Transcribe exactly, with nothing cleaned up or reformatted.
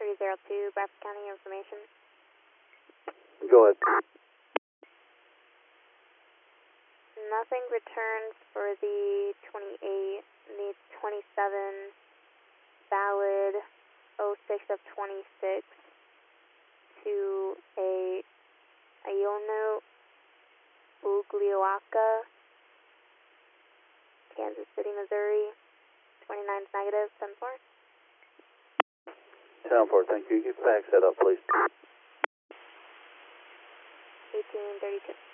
three zero two, Bradford County information. Go ahead. Nothing returns for the twenty-eight, the twenty-seven, valid oh six of twenty-six to a Iono Uglioaka, Kansas City, Missouri, twenty-nine is negative, ten four. ten four, thank you. You can fax that up, please. eighteen thirty-two.